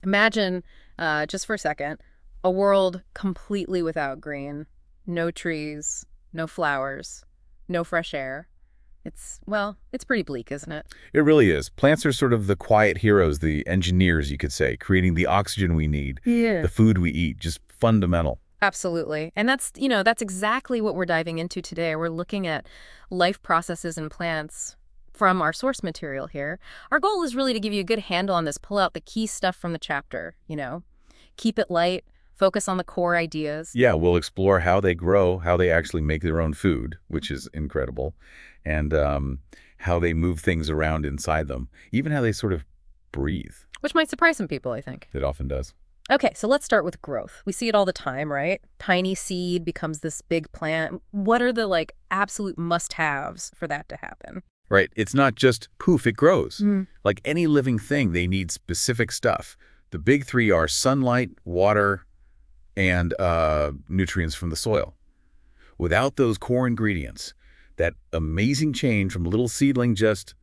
Imagine, just for a second, a world completely without green. No trees, no flowers, no fresh air. It's pretty bleak, isn't it? It really is. Plants are sort of the quiet heroes, the engineers, you could say, creating the oxygen we need, Yeah. the food we eat, just fundamental. Absolutely. And that's exactly what we're diving into today. We're looking at life processes in plants from our source material here. Our goal is really to give you a good handle on this, pull out the key stuff from the chapter. Keep it light, focus on the core ideas. Yeah, we'll explore how they grow, how they actually make their own food, which is incredible, and how they move things around inside them, even how they sort of breathe. Which might surprise some people, I think. It often does. Okay, so let's start with growth. We see it all the time, right? Tiny seed becomes this big plant. What are the absolute must-haves for that to happen? Right. It's not just poof, it grows. Mm. Like any living thing, they need specific stuff. The big three are sunlight, water, and nutrients from the soil. Without those core ingredients, that amazing change from little seedling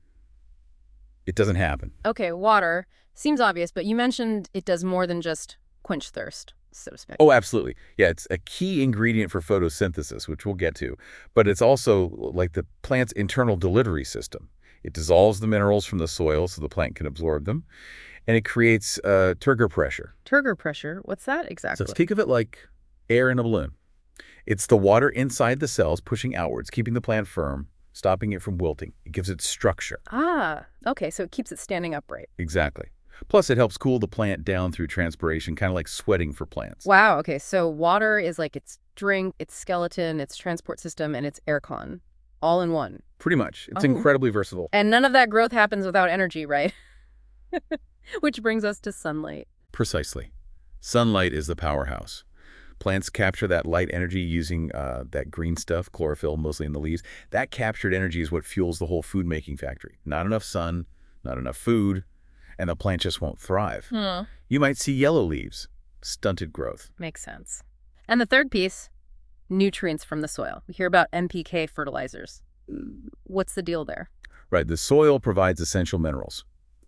it doesn't happen. Okay, water. Seems obvious, but you mentioned it does more than just quench thirst, so to speak. Oh, absolutely. Yeah, it's a key ingredient for photosynthesis, which we'll get to. But it's also like the plant's internal delivery system. It dissolves the minerals from the soil so the plant can absorb them, and it creates turgor pressure. Turgor pressure, what's that So exactly? think of it like air in a balloon. It's the water inside the cells pushing outwards, keeping the plant firm, stopping it from wilting. It gives it structure. Ah, okay, so it keeps it standing upright. Exactly. Plus, it helps cool the plant down through transpiration, kind of like sweating for plants. Wow, okay, so water is like its drink, its skeleton, its transport system, and its aircon, all in one. Pretty much. It's Oh. incredibly versatile. And none of that growth happens without energy, right? Which brings us to sunlight. Precisely. Sunlight is the powerhouse. Plants capture that light energy using that green stuff, chlorophyll, mostly in the leaves. That captured energy is what fuels the whole food-making factory. Not enough sun, not enough food, and the plant just won't thrive. You might see yellow leaves, stunted growth. Makes sense. And the third piece, nutrients from the soil. We hear about NPK fertilizers. What's the deal there? Right, the soil provides essential minerals.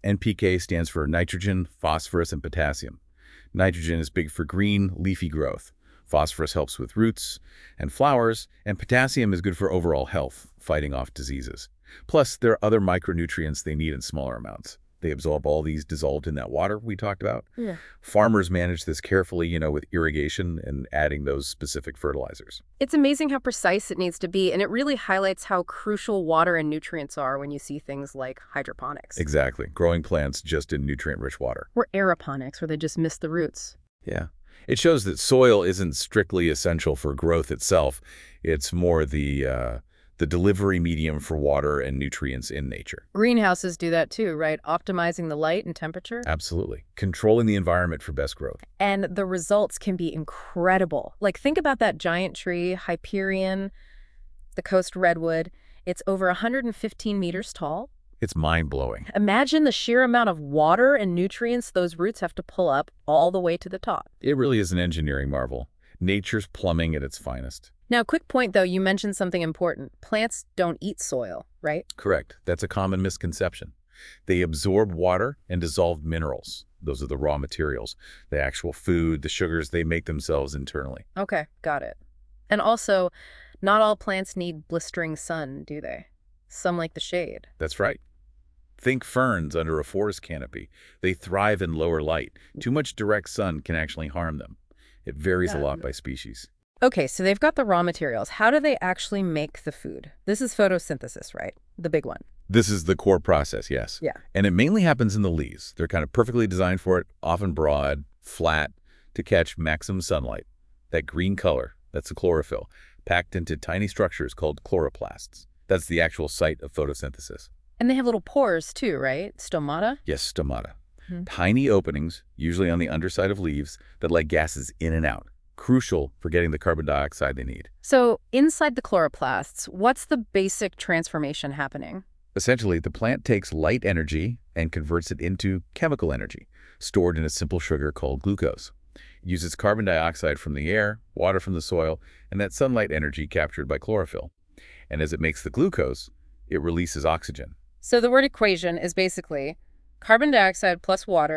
NPK stands for nitrogen, phosphorus, and potassium. Nitrogen is big for green, leafy growth. Phosphorus helps with roots and flowers, and potassium is good for overall health, fighting off diseases. Plus, there are other micronutrients they need in smaller amounts. They absorb all these dissolved in that water we talked about. Yeah. Farmers manage this carefully, with irrigation and adding those specific fertilizers. It's amazing how precise it needs to be, and it really highlights how crucial water and nutrients are when you see things like hydroponics. Exactly. Growing plants just in nutrient-rich water. Or aeroponics, where they just miss the roots. Yeah. It shows that soil isn't strictly essential for growth itself. It's more the delivery medium for water and nutrients in nature. Greenhouses do that too, right? Optimizing the light and temperature. Absolutely. Controlling the environment for best growth. And the results can be incredible. Think about that giant tree, Hyperion, the coast redwood. It's over 115 meters tall. It's mind-blowing. Imagine the sheer amount of water and nutrients those roots have to pull up all the way to the top. It really is an engineering marvel. Nature's plumbing at its finest. Now, quick point, though, you mentioned something important. Plants don't eat soil, right? Correct. That's a common misconception. They absorb water and dissolved minerals. Those are the raw materials. The actual food, the sugars they make themselves internally. Okay, got it. And also, not all plants need blistering sun, do they? Some like the shade. That's right. Think ferns under a forest canopy. They thrive in lower light. Too much direct sun can actually harm them. It varies a lot by species. Okay, so they've got the raw materials. How do they actually make the food? This is photosynthesis, right? The big one. This is the core process, yes. Yeah. And it mainly happens in the leaves. They're kind of perfectly designed for it, often broad, flat, to catch maximum sunlight. That green color, that's the chlorophyll, packed into tiny structures called chloroplasts. That's the actual site of photosynthesis. And they have little pores too, right? Stomata? Yes, stomata. Tiny openings, usually on the underside of leaves, that let gases in and out. Crucial for getting the carbon dioxide they need. So inside the chloroplasts, what's the basic transformation happening? Essentially, the plant takes light energy and converts it into chemical energy, stored in a simple sugar called glucose. It uses carbon dioxide from the air, water from the soil, and that sunlight energy captured by chlorophyll. And as it makes the glucose, it releases oxygen. So the word equation is basically carbon dioxide plus water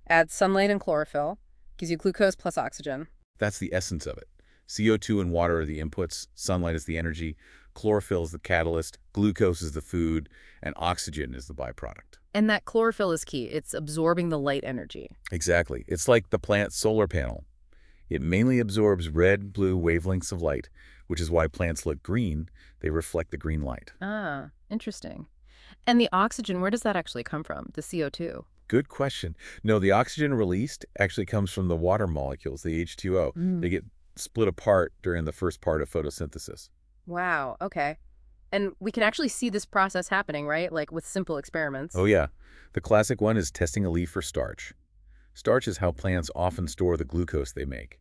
Adds sunlight and chlorophyll. Gives you glucose plus oxygen. That's the essence of it. CO2 and water are the inputs, sunlight is the energy, chlorophyll is the catalyst, glucose is the food, and oxygen is the byproduct. And that chlorophyll is key. It's absorbing the light energy. Exactly. It's like the plant's solar panel. It mainly absorbs red, blue wavelengths of light, which is why plants look green. They reflect the green light. Ah, interesting. And the oxygen, where does that actually come from, the CO2? Good question. No, the oxygen released actually comes from the water molecules, the H2O. They get split apart during the first part of photosynthesis. Wow, okay. And we can actually see this process happening, right? Like with simple experiments. Oh yeah. The classic one is testing a leaf for starch. Starch is how plants often store the glucose they make.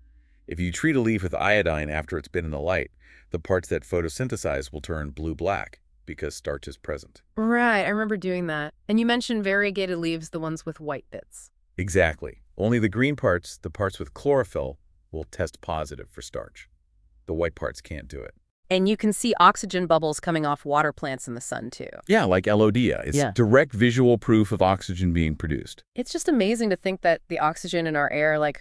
If you treat a leaf with iodine after it's been in the light, the parts that photosynthesize will turn blue-black because starch is present. Right, I remember doing that. And you mentioned variegated leaves, the ones with white bits. Exactly. Only the green parts, the parts with chlorophyll, will test positive for starch. The white parts can't do it. And you can see oxygen bubbles coming off water plants in the sun, too. Yeah, like Elodea. It's direct visual proof of oxygen being produced. It's just amazing to think that the oxygen in our air, like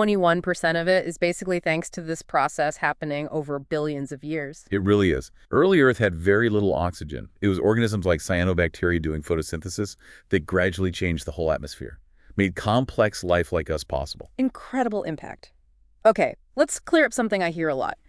21% of it, is basically thanks to this process happening over billions of years. It really is. Early Earth had very little oxygen. It was organisms like cyanobacteria doing photosynthesis that gradually changed the whole atmosphere, made complex life like us possible. Incredible impact. Okay, let's clear up something I hear a lot.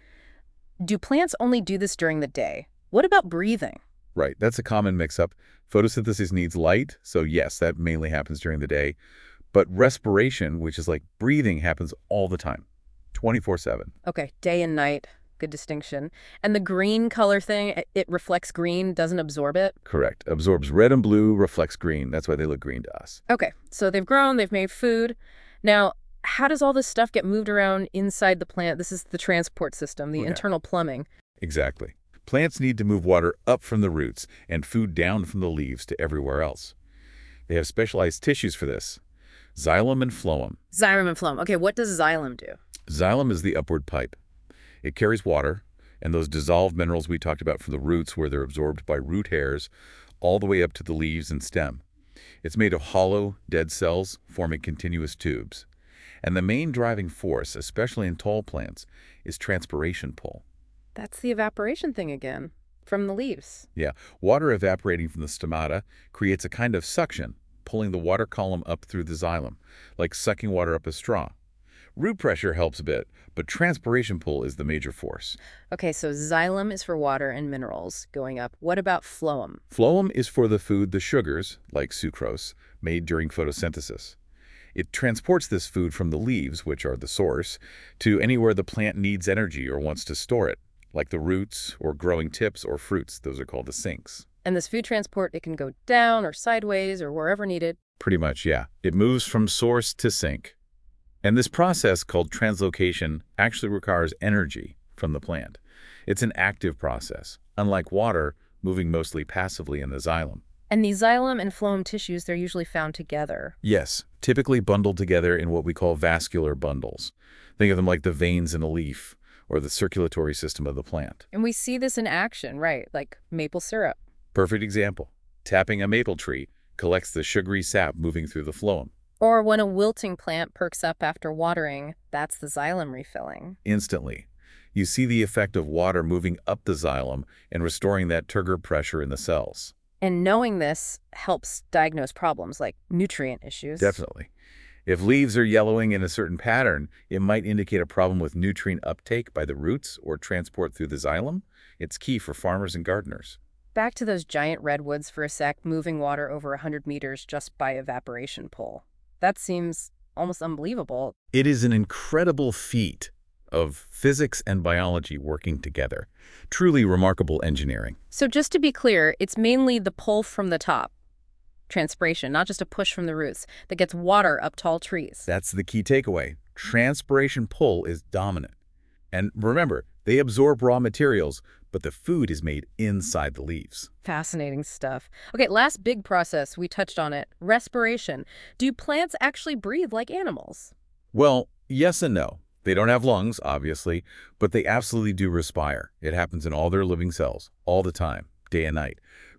Do plants only do this during the day? What about breathing? Right, that's a common mix-up. Photosynthesis needs light, so yes, that mainly happens during the day. But respiration, which is like breathing, happens all the time, 24/7. Okay, day and night. Good distinction. And the green color thing, it reflects green, doesn't absorb it? Correct. Absorbs red and blue, reflects green. That's why they look green to us. Okay, so they've grown, they've made food. Now, how does all this stuff get moved around inside the plant? This is the transport system, the internal plumbing. Exactly. Plants need to move water up from the roots and food down from the leaves to everywhere else. They have specialized tissues for this. Xylem and phloem. Xylem and phloem. Okay, what does xylem do? Xylem is the upward pipe. It carries water and those dissolved minerals we talked about from the roots where they're absorbed by root hairs all the way up to the leaves and stem. It's made of hollow, dead cells forming continuous tubes. And the main driving force, especially in tall plants, is transpiration pull. That's the evaporation thing again, from the leaves. Yeah, water evaporating from the stomata creates a kind of suction, pulling the water column up through the xylem, like sucking water up a straw. Root pressure helps a bit, but transpiration pull is the major force. Okay, so xylem is for water and minerals going up. What about phloem? Phloem is for the food, the sugars, like sucrose, made during photosynthesis. It transports this food from the leaves, which are the source, to anywhere the plant needs energy or wants to store it, like the roots or growing tips or fruits. Those are called the sinks. And this food transport, it can go down or sideways or wherever needed? Pretty much, yeah. It moves from source to sink. And this process, called translocation, actually requires energy from the plant. It's an active process, unlike water, moving mostly passively in the xylem. And these xylem and phloem tissues, they're usually found together. Yes, typically bundled together in what we call vascular bundles. Think of them like the veins in a leaf or the circulatory system of the plant. And we see this in action, right? Like maple syrup. Perfect example. Tapping a maple tree collects the sugary sap moving through the phloem. Or when a wilting plant perks up after watering, that's the xylem refilling. Instantly. You see the effect of water moving up the xylem and restoring that turgor pressure in the cells. And knowing this helps diagnose problems like nutrient issues. Definitely. If leaves are yellowing in a certain pattern, it might indicate a problem with nutrient uptake by the roots or transport through the xylem. It's key for farmers and gardeners. Back to those giant redwoods for a sec, moving water over 100 meters just by evaporation pull. That seems almost unbelievable. It is an incredible feat of physics and biology working together. Truly remarkable engineering. So just to be clear, it's mainly the pull from the top, transpiration, not just a push from the roots, that gets water up tall trees. That's the key takeaway. Transpiration pull is dominant. And remember, they absorb raw materials, but the food is made inside the leaves. Fascinating stuff. Okay, last big process, we touched on it, respiration. Do plants actually breathe like animals? Well, yes and no. They don't have lungs, obviously, but they absolutely do respire. It happens in all their living cells, all the time, day and night.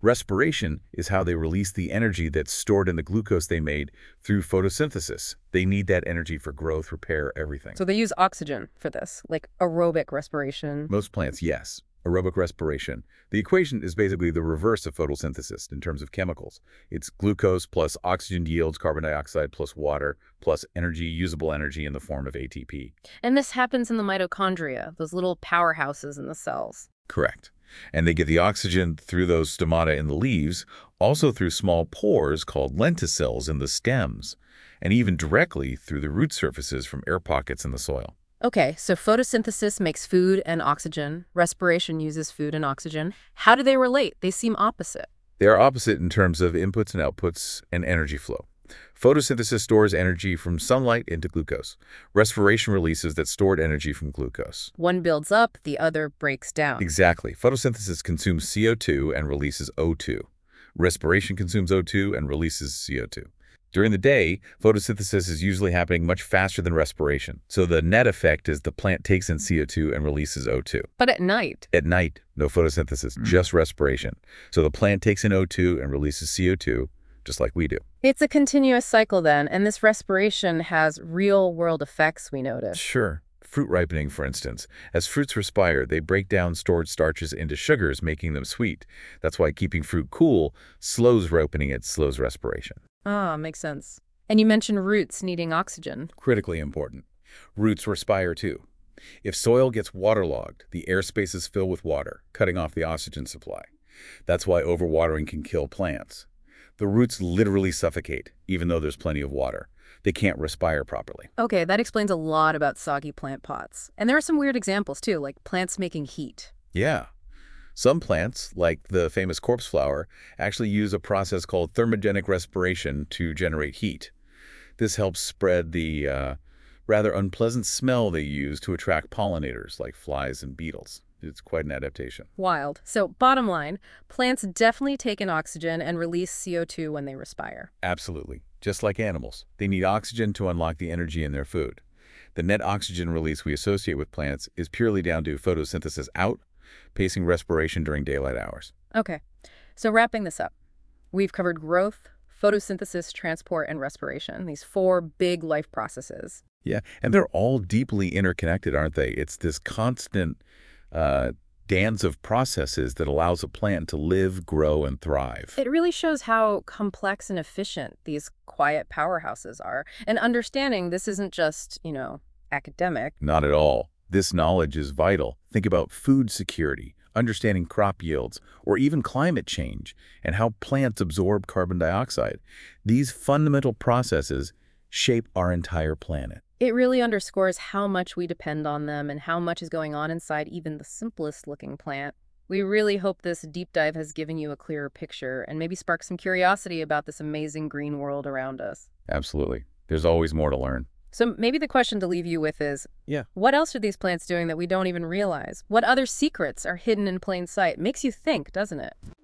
Respiration is how they release the energy that's stored in the glucose they made through photosynthesis. They need that energy for growth, repair, everything. So they use oxygen for this, like aerobic respiration. Most plants, yes. Aerobic respiration. The equation is basically the reverse of photosynthesis in terms of chemicals. It's glucose plus oxygen yields carbon dioxide plus water plus energy, usable energy in the form of ATP. And this happens in the mitochondria, those little powerhouses in the cells. Correct. And they get the oxygen through those stomata in the leaves, also through small pores called lenticels in the stems, and even directly through the root surfaces from air pockets in the soil. Okay, so photosynthesis makes food and oxygen. Respiration uses food and oxygen. How do they relate? They seem opposite. They are opposite in terms of inputs and outputs and energy flow. Photosynthesis stores energy from sunlight into glucose. Respiration releases that stored energy from glucose. One builds up, the other breaks down. Exactly. Photosynthesis consumes CO2 and releases O2. Respiration consumes O2 and releases CO2. During the day, photosynthesis is usually happening much faster than respiration. So the net effect is the plant takes in CO2 and releases O2. But at night? At night, no photosynthesis, just respiration. So the plant takes in O2 and releases CO2, just like we do. It's a continuous cycle then, and this respiration has real-world effects, we notice. Sure. Fruit ripening, for instance. As fruits respire, they break down stored starches into sugars, making them sweet. That's why keeping fruit cool slows ripening, it slows respiration. Ah, makes sense. And you mentioned roots needing oxygen. Critically important. Roots respire too. If soil gets waterlogged, the air spaces fill with water, cutting off the oxygen supply. That's why overwatering can kill plants. The roots literally suffocate, even though there's plenty of water. They can't respire properly. Okay, that explains a lot about soggy plant pots. And there are some weird examples too, like plants making heat. Yeah. Some plants, like the famous corpse flower, actually use a process called thermogenic respiration to generate heat. This helps spread the rather unpleasant smell they use to attract pollinators like flies and beetles. It's quite an adaptation. Wild. So bottom line, plants definitely take in oxygen and release CO2 when they respire. Absolutely. Just like animals, they need oxygen to unlock the energy in their food. The net oxygen release we associate with plants is purely down to photosynthesis out, pacing respiration during daylight hours. Okay, so wrapping this up, we've covered growth, photosynthesis, transport, and respiration, these 4 big life processes. Yeah, and they're all deeply interconnected, aren't they? It's this constant dance of processes that allows a plant to live, grow, and thrive. It really shows how complex and efficient these quiet powerhouses are. And understanding this isn't just, academic. Not at all. This knowledge is vital. Think about food security, understanding crop yields, or even climate change, and how plants absorb carbon dioxide. These fundamental processes shape our entire planet. It really underscores how much we depend on them and how much is going on inside even the simplest looking plant. We really hope this deep dive has given you a clearer picture and maybe sparked some curiosity about this amazing green world around us. Absolutely. There's always more to learn. So maybe the question to leave you with is, what else are these plants doing that we don't even realize? What other secrets are hidden in plain sight? Makes you think, doesn't it?